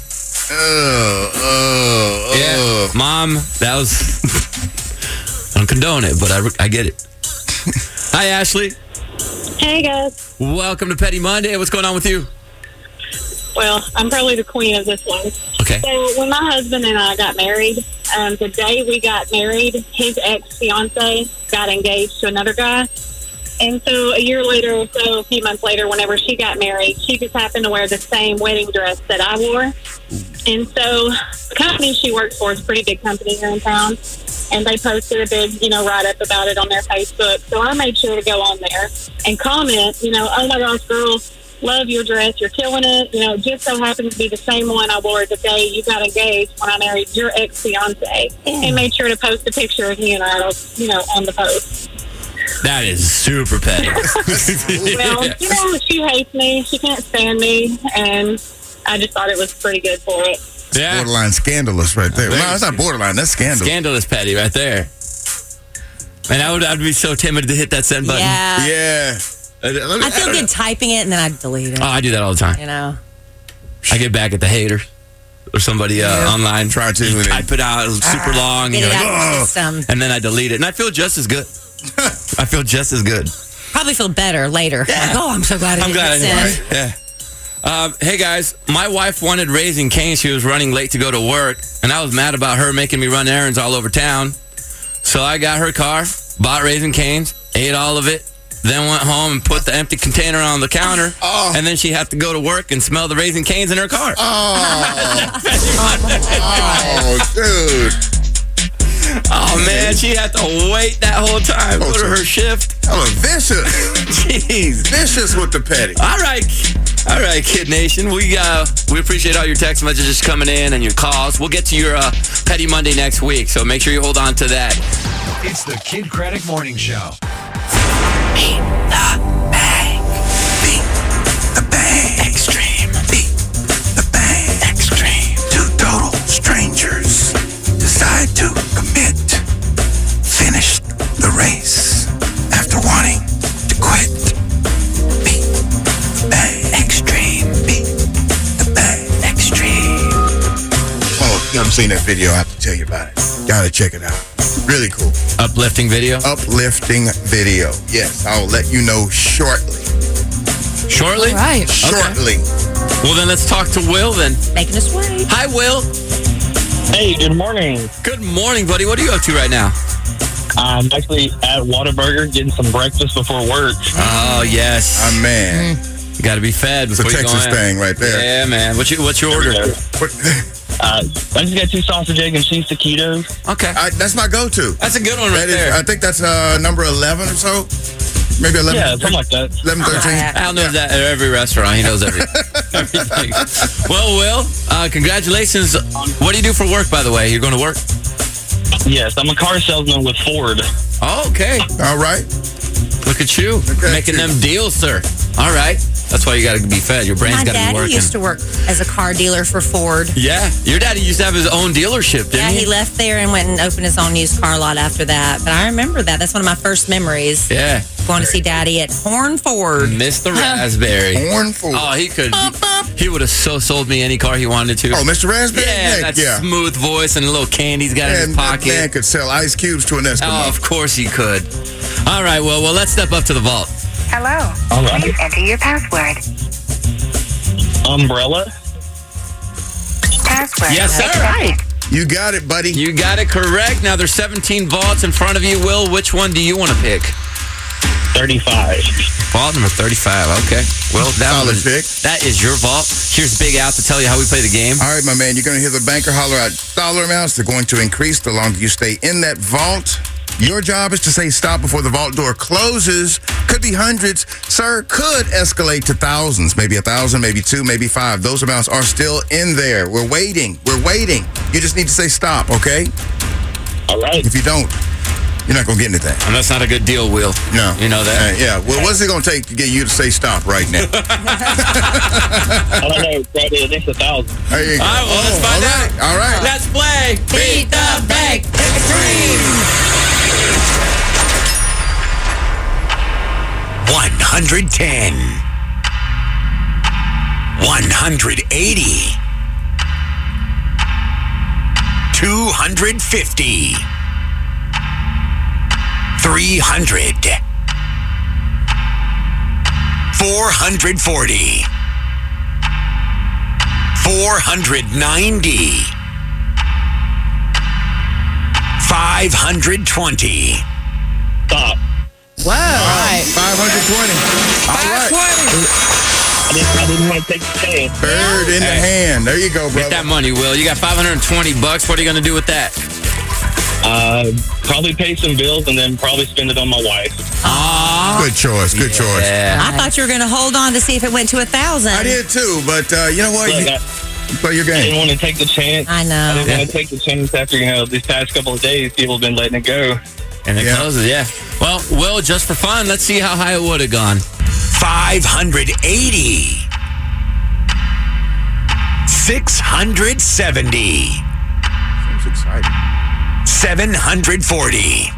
Yeah. Mom, that was... I don't condone it, but I get it. Hi, Ashley. Hey, guys. Welcome to Petty Monday. What's going on with you? Well, I'm probably the queen of this one. Okay. So when my husband and I got married, the day we got married, his ex-fiance got engaged to another guy. And so a year later or so, a few months later, whenever she got married, she just happened to wear the same wedding dress that I wore. And so the company she works for is a pretty big company here in town. And they posted a big, write-up about it on their Facebook. So I made sure to go on there and comment, oh my gosh, girl, love your dress. You're killing it. Just so happens to be the same one I wore the day you got engaged when I married your ex-fiance. And made sure to post a picture of me and I, on the post. That is super petty. Well, she hates me. She can't stand me. And I just thought it was pretty good for it. Yeah. Borderline scandalous right there. No, it's not borderline. That's scandalous. Scandalous petty right there. Man, I'd be so timid to hit that send button. Yeah. Yeah. I feel good typing it and then I delete it. Oh, I do that all the time. I get back at the haters or somebody online. Try to type it out super long. Get it out of "Oh," the system. and then I delete it. And I feel just as good. I feel just as good. Probably feel better later. Yeah. Like, I'm so glad I I'm did glad I this. did. Yeah. Hey guys, my wife wanted Raising Cane's. She was running late to go to work, and I was mad about her making me run errands all over town. So I got her car, bought Raising Cane's, ate all of it, then went home and put the empty container on the counter, and then she had to go to work and smell the Raising Cane's in her car. Oh, dude. Oh, man, she had to wait that whole time. Go to her shift. Oh, vicious. Jeez. Vicious with the petty. All right, Kid Nation. We appreciate all your text messages coming in and your calls. We'll get to your Petty Monday next week, so make sure you hold on to that. It's the Kid Craddock Morning Show. Beat the bang. Beat the bang. Extreme. Beat the bang. Extreme. Two total strangers decide to commit. Finish the race after wanting to quit. Beat the bang. Extreme. Beat the bang. Extreme. Oh, you haven't seen that video. I have to tell you about it. Gotta check it out. Really cool. Uplifting video? Uplifting video. Yes, I'll let you know shortly. Shortly? All right. Shortly. Okay. Well, then let's talk to Will then. Making us wait. Hi, Will. Hey, good morning. Good morning, buddy. What are you up to right now? I'm actually at Whataburger getting some breakfast before work. Oh, yes. Man. You got to be fed It's a before you go Texas in. thing right there. Yeah, man. What's your order? I just got 2 sausage, egg, and cheese taquitos. Okay. That's my go-to. That's a good one right there. I think that's number 11 or so. Maybe 11. Yeah, something like that. 11, 13. Al knows that at every restaurant. He knows everything. Well, Will, congratulations. What do you do for work, by the way? You're going to work? Yes, I'm a car salesman with Ford. Oh, okay. All right. Look at you. Okay. Making them deals, sir. All right. That's why you got to be fed. Your brain's My got to be daddy working. used to work as a car dealer for Ford. Yeah. Your daddy used to have his own dealership, didn't Yeah, he? he left there and went and opened his own used car lot after that. But I remember that. That's one of my first memories. Yeah. Going to see Daddy at Horn Ford. Mr. Raspberry. Horn Ford. Oh, he could. He would have so sold me any car he wanted to. Oh, Mr. Raspberry? Yeah, that smooth voice and a little candy he's got in his pocket. That man could sell ice cubes to an Eskimo. Oh, of course he could. All right, well, let's step up to the vault. Hello. All right. Please enter your password. Umbrella. Password. Yes, sir. Right. You got it, buddy. You got it correct. Now there's 17 vaults in front of you. Will, which one do you want to pick? 35. Vault number 35. Okay. Well, Solid pick. That is your vault. Here's Big Al to tell you how we play the game. All right, my man, you're going to hear the banker holler out dollar amounts. They're going to increase the longer you stay in that vault. Your job is to say stop before the vault door closes. Could be hundreds. Sir, could escalate to thousands. Maybe 1,000, maybe 2, maybe 5. Those amounts are still in there. We're waiting. You just need to say stop, okay? All right. If you don't, you're not going to get anything. And that's not a good deal, Will. No. You know that? Yeah. Well, what's it going to take to get you to say stop right now? I don't know. Probably at least 1,000. There you go. All right, well, let's find out. All right. Let's play Beat the Bank Extreme. 110. 180. 250. 300. 440. 490. 520. Stop. Whoa. All right. 520. All right. I didn't want to take the chance. Bird in the hand. There you go, brother. Get that money, Will. You got $520. What are you going to do with that? Probably pay some bills and then probably spend it on my wife. Good choice. Good choice. I thought you were going to hold on to see if it went to 1,000. I did too, but you know what? Look, You play your I game. didn't want to take the chance. I know. I didn't want to take the chance after, these past couple of days, people have been letting it go. And it closes, yeah. Well, Will, just for fun, let's see how high it would have gone. 580. 670. Seems exciting. 740.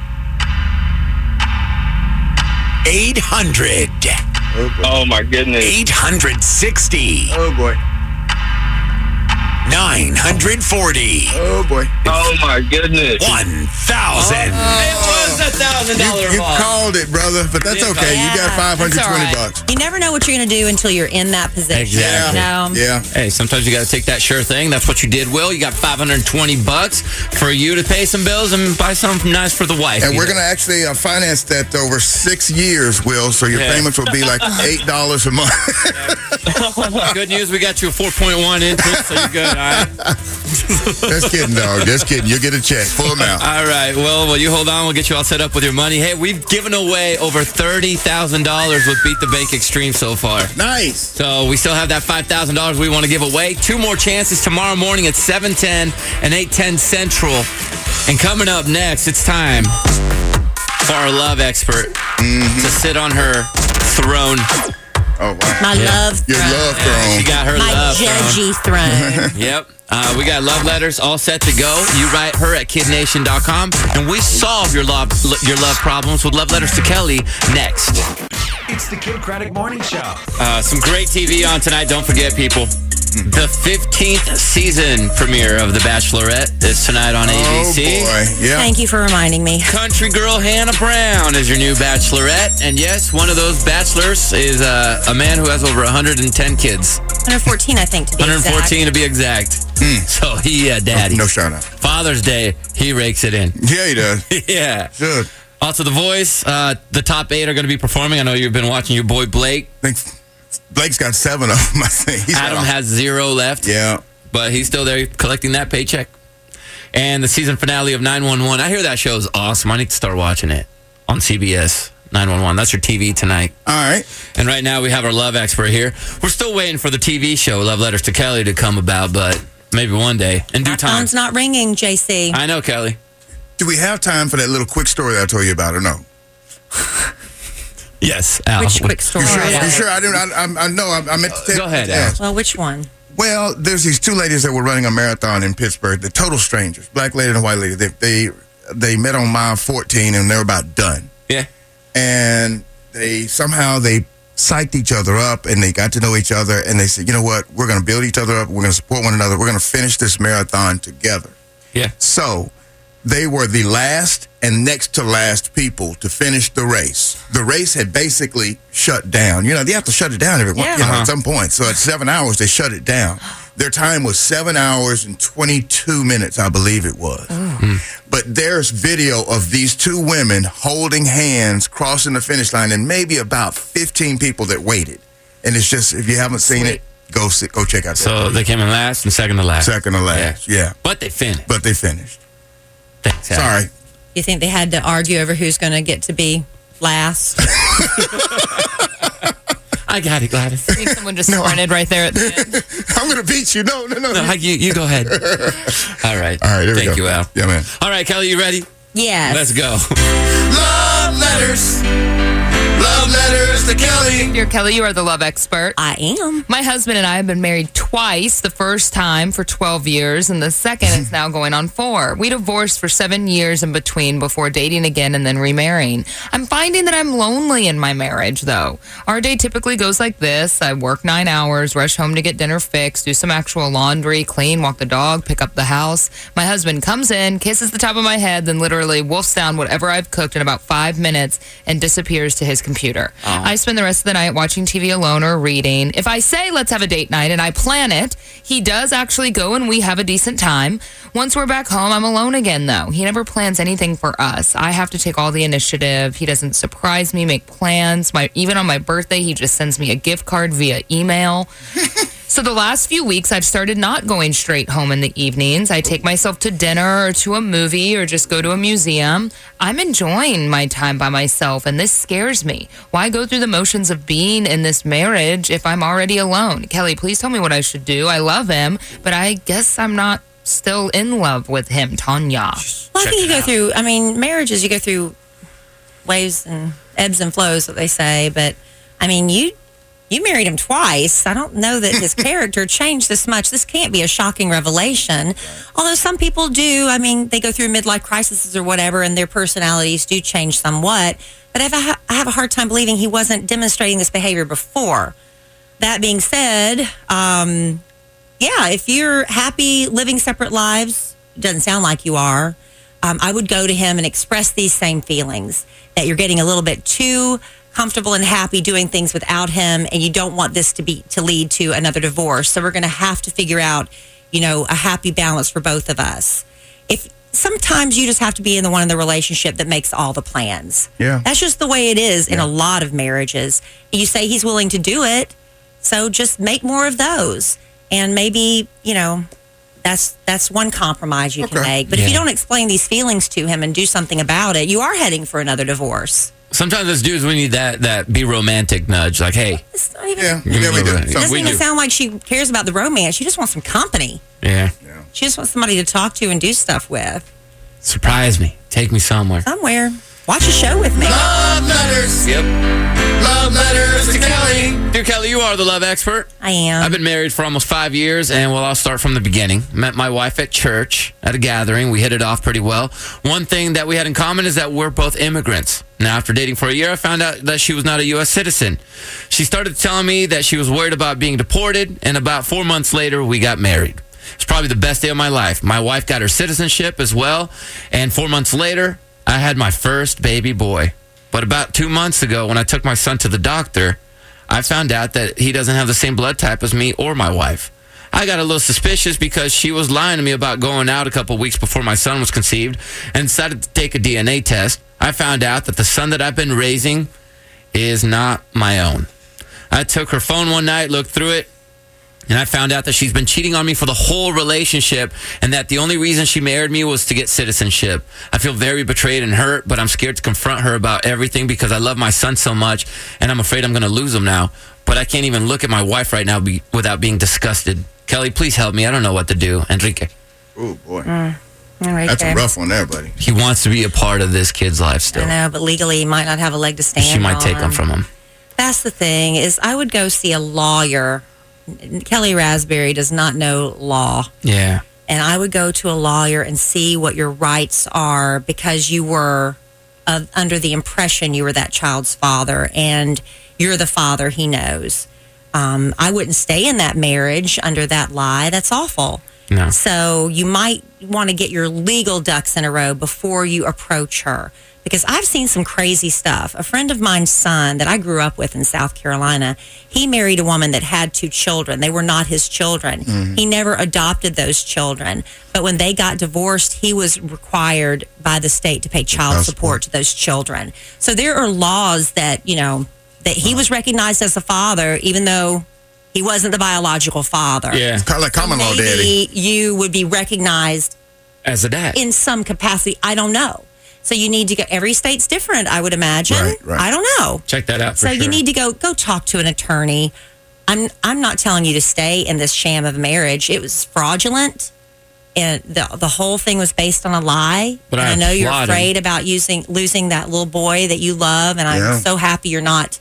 800. Oh, my goodness. 860. Oh, boy. 940. Oh, boy. Oh, my goodness. 1,000. It was $1,000 You ball. called it, brother, but that's okay. You got $520. You never know what you're going to do until you're in that position. Exactly. Yeah. Hey, sometimes you got to take that sure thing. That's what you did, Will. You got $520 for you to pay some bills and buy something nice for the wife. And we're going to actually finance that over 6 years, Will, so your payments will be like $8 a month. Good news, we got you a 4.1 interest, so you're good, all right? Just kidding, dog. Just kidding. You'll get a check. Full amount. All right, well, you hold on. We'll get you all set up with your money. Hey, we've given away over $30,000 with Beat the Bank Extreme so far. Nice. So we still have that $5,000 we want to give away. 2 more chances tomorrow morning at 7:10 and 8:10 Central. And coming up next, it's time for our love expert to sit on her throne. Oh, wow. My love Your throne. love throne. She got her My love judgy throne. Yep. We got love letters all set to go. You write her at kidnation.com, and we solve your love problems with Love Letters to Kelly next. It's the Kid Craddock Morning Show. Some great TV on tonight. Don't forget, people. The 15th season premiere of The Bachelorette is tonight on ABC. Oh, boy. Yeah. Thank you for reminding me. Country girl Hannah Brown is your new Bachelorette. And yes, one of those bachelors is a man who has over 110 kids. 114, I think, to be 114 to be exact. So he, daddy. No shout out. Father's Day, he rakes it in. Yeah, he does. Yeah. Good. Also, The Voice, the top 8 are going to be performing. I know you've been watching your boy Blake. Blake's got 7 of them, I think. Adam has 0 left. Yeah. But he's still there collecting that paycheck. And the season finale of 911. I hear that show is awesome. I need to start watching it on CBS. 911. That's your TV tonight. All right. And right now we have our love expert here. We're still waiting for the TV show, Love Letters to Kelly, to come about, but maybe one day in due time. Phone's not ringing, JC. I know, Kelly. Do we have time for that little quick story that I told you about, or no? Yes, Al. Which quick story? You sure? I know. I meant to Go ahead, Al. Well, which one? Well, there's these 2 ladies that were running a marathon in Pittsburgh. They're total strangers, black lady and a white lady. They met on mile 14 and they're about done. Yeah. And they psyched each other up and they got to know each other and they said, you know what? We're going to build each other up. We're going to support one another. We're going to finish this marathon together. Yeah. So they were the last and next to last people to finish the race. The race had basically shut down. You know, they have to shut it down at some point. So at 7 hours, they shut it down. Their time was 7 hours and 22 minutes, I believe it was. But there's video of these 2 women holding hands, crossing the finish line, and maybe about 15 people that waited. And it's just, if you haven't seen it, go check out that. So they came in last and second to last. Second to last, yeah. But they finished. Thanks, Al. Sorry. You think they had to argue over who's going to get to be last? I got it, Gladys. I think someone just sprinted right there at the end. I'm going to beat you. No. You go ahead. All right. There we Thank go. you, Al. Yeah, man. All right, Kelly, you ready? Yes. Let's go. Love letters. Love letters to Kelly. Dear Kelly, you are the love expert. I am. My husband and I have been married twice. The first time for 12 years, and the second is now going on 4. We divorced for 7 years in between before dating again and then remarrying. I'm finding that I'm lonely in my marriage, though. Our day typically goes like this. I work 9 hours, rush home to get dinner fixed, do some actual laundry, clean, walk the dog, pick up the house. My husband comes in, kisses the top of my head, then literally wolfs down whatever I've cooked in about 5 minutes and disappears to his computer. I spend the rest of the night watching TV alone or reading. If I say let's have a date night and I plan it, he does actually go and we have a decent time. Once we're back home, I'm alone again, though. He never plans anything for us. I have to take all the initiative. He doesn't surprise me, make plans. Even on my birthday, he just sends me a gift card via email. So the last few weeks, I've started not going straight home in the evenings. I take myself to dinner or to a movie or just go to a museum. I'm enjoying my time by myself, and this scares me. Why go through the motions of being in this marriage if I'm already alone? Kelly, please tell me what I should do. I love him, but I guess I'm not still in love with him, Tanya. Well, I think you go through, marriages, you go through waves and ebbs and flows, what they say. But, you married him twice. I don't know that his character changed this much. This can't be a shocking revelation. Although some people do. They go through midlife crises or whatever, and their personalities do change somewhat. But I have a hard time believing he wasn't demonstrating this behavior before. That being said, if you're happy living separate lives, doesn't sound like you are, I would go to him and express these same feelings, that you're getting a little bit too comfortable and happy doing things without him, and you don't want this to lead to another divorce. So we're going to have to figure out, a happy balance for both of us. If sometimes you just have to be in the one in the relationship that makes all the plans. Yeah. That's just the way it is in a lot of marriages. You say he's willing to do it, so just make more of those. And maybe, that's one compromise you can make. But if you don't explain these feelings to him and do something about it, you are heading for another divorce. Sometimes as dudes, we need that be romantic nudge. Like, hey. It's not even, we do. It doesn't even sound like she cares about the romance. She just wants some company. Yeah. She just wants somebody to talk to and do stuff with. Surprise me. Take me somewhere. Somewhere. Watch a show with me. Love letters. Yep. Love letters to Kelly. Dear Kelly, you are the love expert. I am. I've been married for almost 5 years, and I'll start from the beginning. Met my wife at church at a gathering. We hit it off pretty well. One thing that we had in common is that we're both immigrants. Now, after dating for a year, I found out that she was not a U.S. citizen. She started telling me that she was worried about being deported, and about 4 months later, we got married. It's probably the best day of my life. My wife got her citizenship as well, and 4 months later, I had my first baby boy. But about 2 months ago, when I took my son to the doctor, I found out that he doesn't have the same blood type as me or my wife. I got a little suspicious because she was lying to me about going out a couple weeks before my son was conceived and decided to take a DNA test. I found out that the son that I've been raising is not my own. I took her phone one night, looked through it, and I found out that she's been cheating on me for the whole relationship and that the only reason she married me was to get citizenship. I feel very betrayed and hurt, but I'm scared to confront her about everything because I love my son so much and I'm afraid I'm going to lose him now. But I can't even look at my wife right now without being disgusted. Kelly, please help me. I don't know what to do. Enrique. Oh, boy. That's a rough one there, buddy. He wants to be a part of this kid's life still. I know, but legally he might not have a leg to stand on. She might take him from him. That's the thing, is I would go see a lawyer. Kelly Raspberry does not know law. Yeah. And I would go to a lawyer and see what your rights are because you were under the impression you were that child's father and you're the father he knows. I wouldn't stay in that marriage under that lie. That's awful. No. So you might want to get your legal ducks in a row before you approach her. Because I've seen some crazy stuff. A friend of mine's son that I grew up with in South Carolina, he married a woman that had 2 children. They were not his children. Mm-hmm. He never adopted those children. But when they got divorced, he was required by the state to pay child support to those children. So there are laws that, that he was recognized as a father, even though he wasn't the biological father. Yeah. It's kind of like common law, daddy. Maybe you would be recognized as a dad in some capacity. I don't know. So you need to go. Every state's different, I would imagine. Right. I don't know. Check that out. So you need to go talk to an attorney. I'm not telling you to stay in this sham of marriage. It was fraudulent, and the whole thing was based on a lie. But and I know you're afraid about losing that little boy that you love, and I'm so happy you're not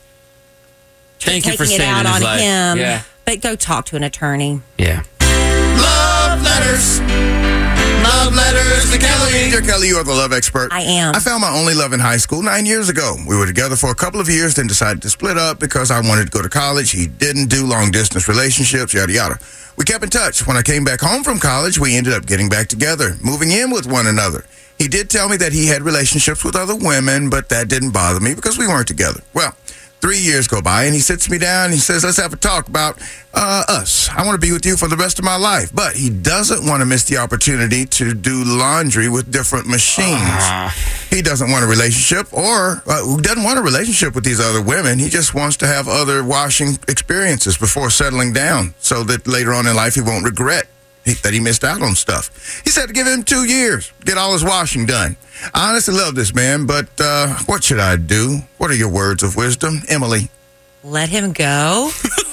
taking it out on him. Yeah. But go talk to an attorney. Yeah. Love letters. Love letters to Kelly. Dear Kelly, Kelly, you are the love expert. I am. I found my only love in high school 9 years ago. We were together for a couple of years, then decided to split up because I wanted to go to college. He didn't do long-distance relationships, yada, yada. We kept in touch. When I came back home from college, we ended up getting back together, moving in with one another. He did tell me that he had relationships with other women, but that didn't bother me because we weren't together. Well, 3 years go by, and he sits me down, and he says, let's have a talk about us. I want to be with you for the rest of my life. But he doesn't want to miss the opportunity to do laundry with different machines. He doesn't want a relationship doesn't want a relationship with these other women. He just wants to have other washing experiences before settling down so that later on in life he won't regret that he missed out on stuff. He said to give him 2 years, get all his washing done. I honestly love this man, but what should I do? What are your words of wisdom? Emily. Let him go.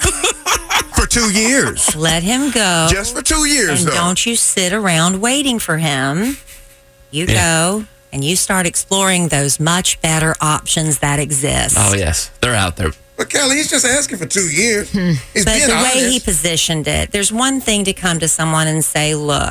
For 2 years. Let him go. Just for 2 years, and though. Don't you sit around waiting for him. You go and you start exploring those much better options that exist. Oh, yes. They're out there. But Kelly, he's just asking for 2 years. He's but being the honest. way he positioned it, there's one thing to come to someone and say, look,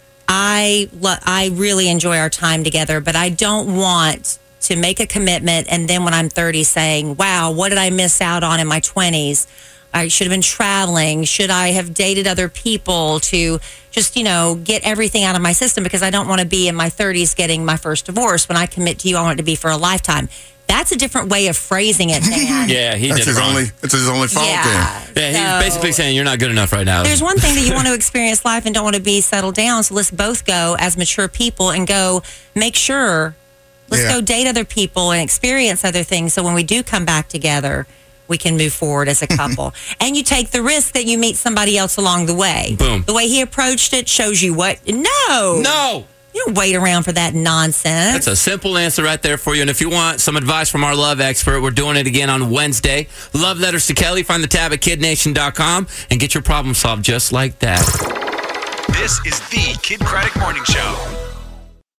I really enjoy our time together, but I don't want to make a commitment and then when I'm 30 saying, wow, what did I miss out on in my 20s? I should have been traveling. Should I have dated other people to just, get everything out of my system because I don't want to be in my 30s getting my first divorce. When I commit to you, I want it to be for a lifetime. That's a different way of phrasing it, man. Yeah, he That's did his wrong. It's his only fault then. Yeah, he's basically saying you're not good enough right now. There's one thing that you want to experience life and don't want to be settled down. So let's both go as mature people and go make sure. Let's go date other people and experience other things. So when we do come back together, we can move forward as a couple. And you take the risk that you meet somebody else along the way. Boom. The way he approached it shows you what. No. You don't wait around for that nonsense. That's a simple answer right there for you. And if you want some advice from our love expert, we're doing it again on Wednesday. Love Letters to Kelly. Find the tab at kidnation.com and get your problem solved just like that. This is the Kid Craddock Morning Show.